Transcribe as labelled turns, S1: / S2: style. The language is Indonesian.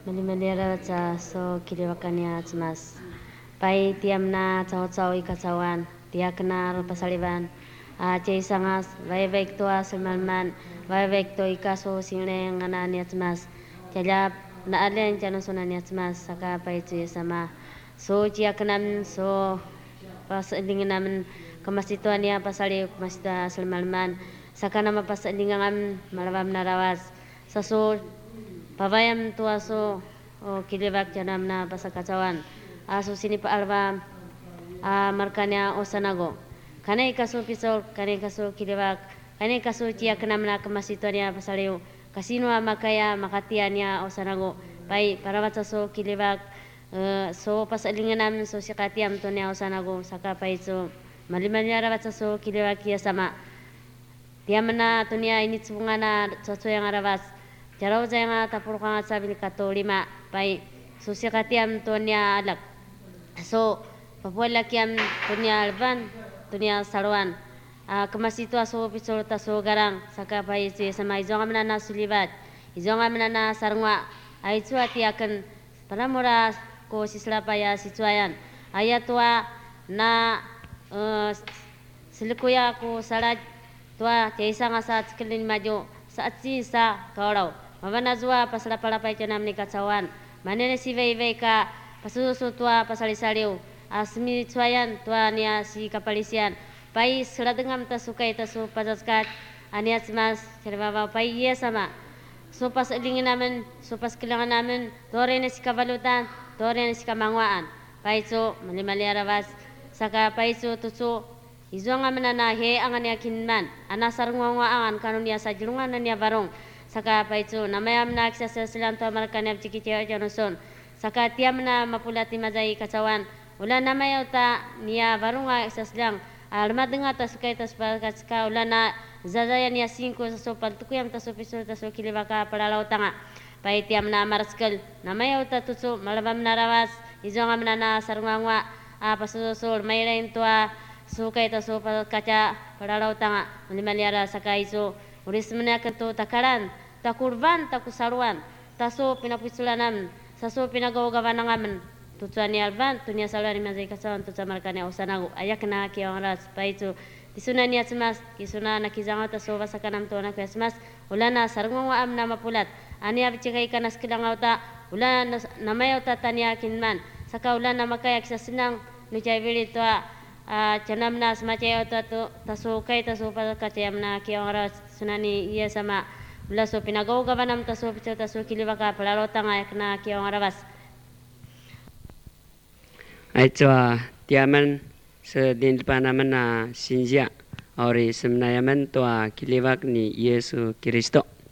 S1: Malimalira cha so kiliwakania chmas. Pai tiamna chao ikacawan, tiakna pasaliban. Chay sangas, vai tua semalman, vai to ikaso singleng anania chmas. Jalap na alen chano sonania chmas saka pai cuy sama. So tiaknam so pasalingan kemasituania pasali kemasita semalman. Saka nama pasalingan malawam narawas. Saso pavayam tu aso kilibak janam na pasakacawan aso sini pa alba markanya osanago kanai kaso pisol kanai kaso kilibak kanai kaso cia kenam na kemasitonia pasaliu kasino makaya makatiania osanago pai parawaca so kilibak so pasalinganam so sikatiam tonia osanago saka pai so malimanya rawaca so kilibak ya sama tiamna tonia ini tsungana coco yang arawas Jarau jaya tapur kanga sabil kato 5 pai susi katiam tonia alak so papuala kiam tonia alban tonia sarwan kemasitu aso pisol taso garang saka pai si sama izonga menana sulibat izonga menana sarngwa aicu ati akan paramora ko sislapaya situayan ayatua na silikuya ko salat tua jaisa ngasa tkelin maju saat sa kaurau Mabana zua pasala pai canam ni kacawan. Manene si vei ka pasusu tua pasalisaliu. Asmi cuayan tua nia si kapalisian. Pai seladengam tasukai tasu pasaskat. Anias mas cerbawa pai iya sama. So pas lingin namin, so pas kilangan namin. Dore na si kabalutan, dore na si kamangwaan. Pai so malimali arawas. Saka pai so tusu. Izo nga mananahe ang ania kinman. Anasar ngwangwaan kanunia sa jirungan na niya barong. Saka paicu namayam na aksesasilan to markanep cikicewa janoson saka tiam na mapulati mazai kacawan ula namayaw ta niya barunga akseslang almadnga ta sukay ta spakaska ula na zazaya niya 5 sa sopal tukuyam ta sopiso ta so kilibaka palalaw tanga pai tiam na maraskal namayaw ta tutsu malabam narawas izonga manana sarungangwa pasusol mayrain tua sukay ta so kaca palalaw tanga malimaliara saka iso uris menakato takaran takurban takusaruan taso pinapusulanam saso pinagawa-gawa ng amin tutsuan ni alban tunya salari mazay kasawan tutsa markanya usanago ayak na kiyang ras paito tisuna niya simas kisuna nakizangaw taso basakanam to na Christmas ula na sarungwa am na mapulat ani abicikay kanas kilangaw ta ula namayaw ta tanya kinman saka ula na makayak sa sinang nuchay bilito canam na smachayaw ta taso kay taso pasakachayam na kiyang ras sunani iya sama Ula so pinagawa-gawa nam taso piso taso kilibaka palarotang ayak na kiyong arawas.
S2: Ay chua tiaman sa dinilpa naman na sinja ori semnayaman to kilibak ni Yesu Kristo.